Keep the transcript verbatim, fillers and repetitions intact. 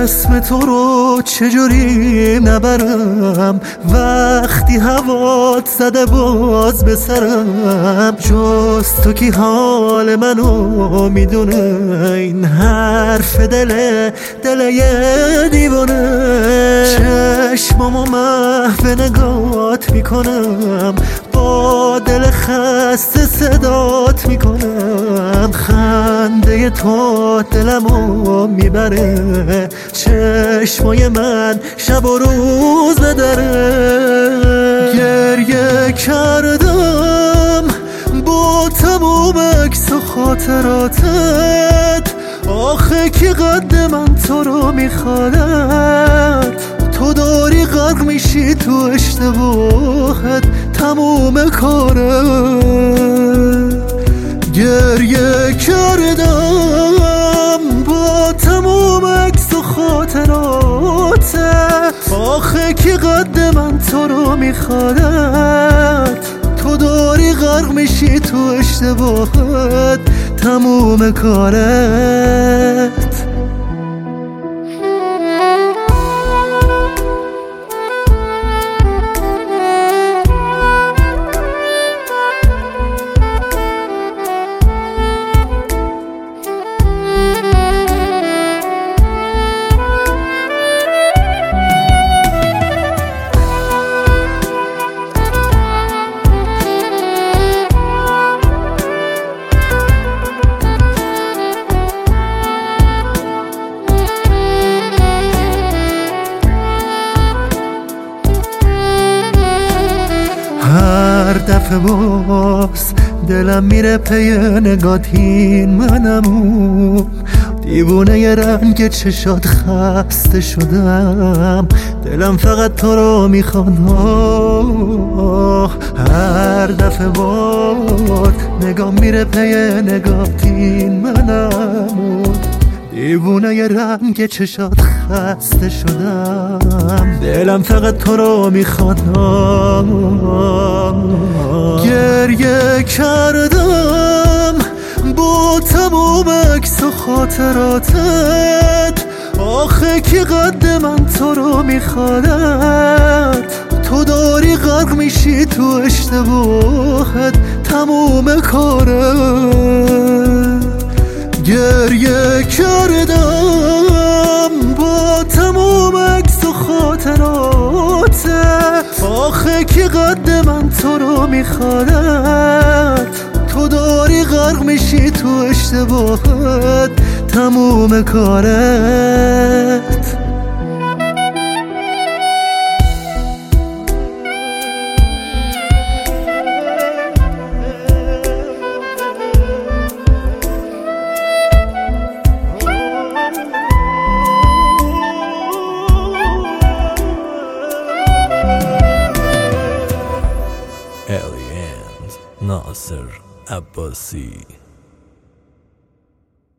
اسم تو رو چجوری نبرم وقتی هوات زده باز به سرم؟ جز تو کی حال منو میدونه، این حرف دل دل یه دیوانه. چشمامو محو نگات میکنم، با دل خسته صدات میکنم. خنده تو دلمو میبره، چشمای من شب و روز نداره. گریه کردم با تموم عکس و خاطراتت، آخه کی قد من تو رو میخواد؟ تو داری غرق میشی تو اشتباهت، تموم کاره. گریه کردم با تموم عکس و خاطراتت، آخه کی قد من تو رو میخواد؟ تو داری غرق میشی تو اشتباهت، تموم کارت. هر دفعه باز دلم میره پی نگاتین، منمو دیوونه ی رنگ چشات خسته شدم. دلم فقط تو رو میخواد. هر دفعه باز نگام میره پی نگاتین، منمو دیوونه ی رنگ چشات خسته شدم. دلم فقط تو رو میخواد. گریه کردم با تموم عکس و خاطراتت، آخه کی قد من تو رو میخواد؟ تو داری غرق میشی تو اشتباهت، تموم کاره. گریه کردم با تموم عکس و خاطراتت، آخه کی قد من تو رو میخواد؟ تو داری غرق میشی تو اشتباهت، تموم کارت. Aliens ناصر عباسی.